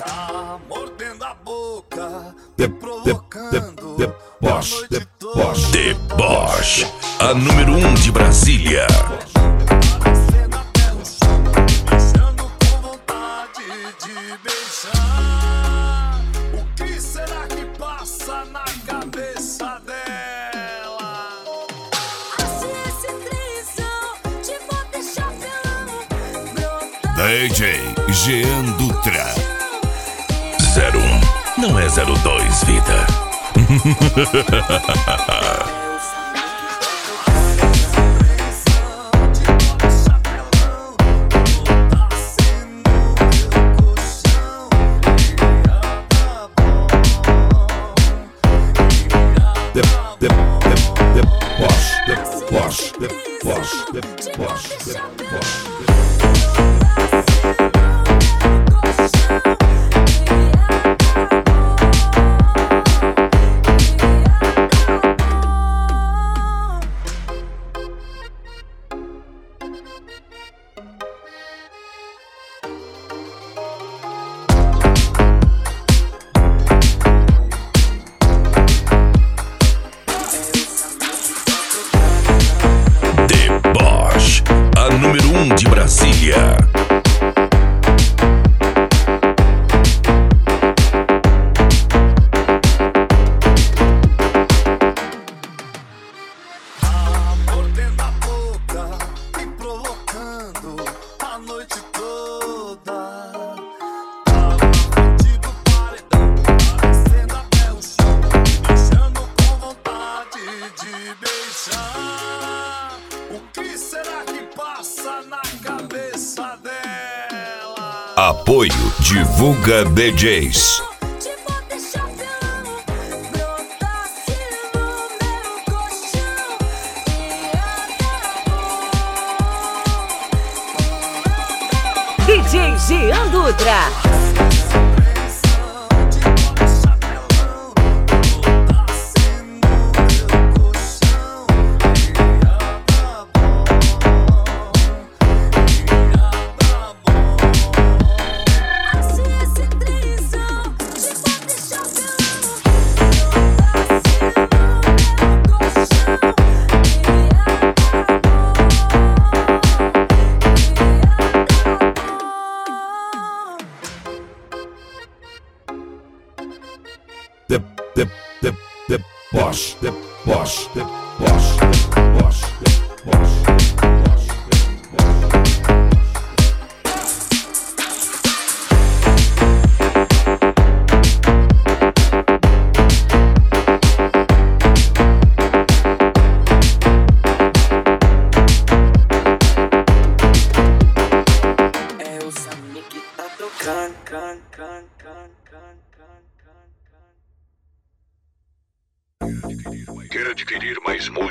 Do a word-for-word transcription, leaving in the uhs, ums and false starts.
Tá mordendo a boca, De, me de, provocando de, deboche, a noite deboche. Deboche, a número um de Brasília. Parecendo até no chão, deixando com vontade de beijar. O que será que passa na cabeça dela? Achei esse trisão, te vou deixar pelão. Brotar D J Jean Dutra. zero um, não é zero dois, vida. De, de, de, deboche, deboche, deboche, deboche, deboche. Deboche, a número um de Brasília. Tá mordendo a boca, me provocando a noite toda. Tá na frente do paredão, parecendo até o chão, deixando com vontade de beijar. O que será que passa na cabeça dela? Apoio Divulga D Js. te vou deixar pelão. Brotasse no meu colchão e acabou. D J Jean Dutra. Achei esse trisão, te vou deixar pelão. Brotasse no meu colchão e acabou. De, de, de, deboche, deboche, deboche, deboche, deboche, deboche, É o Samir que tá tocando, can, can, can, can, can, can, can. Quer adquirir mais música?